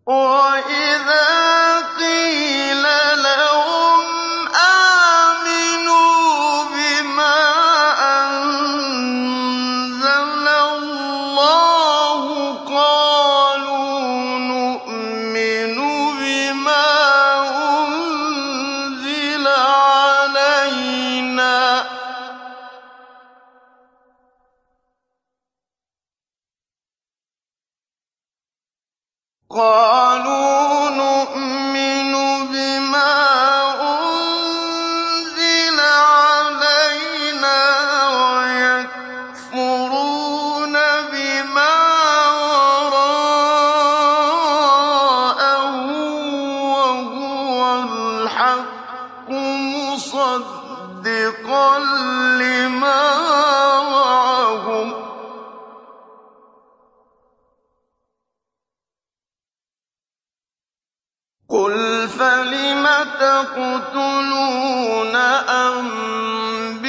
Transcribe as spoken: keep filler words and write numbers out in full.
وَإِذَا قِيلَ لَهُمْ آمِنُوا بِمَا أَنزَلَ اللَّهُ قَالُوا نُؤْمِنُ بِمَا أُنزِلَ عَلَيْنَا قَالُوا نُؤْمِنُ بِمَا أُنزِلَ عَلَيْنَا وَيَكْفُرُونَ بِمَا وَرَاءَهُ وَهُوَ الْحَقُّ مُصَدِّقًا لِّمَا مَعَهُمْ ۗ قُلْ فَلِمَ تَقْتُلُونَ أَنبِيَاءَ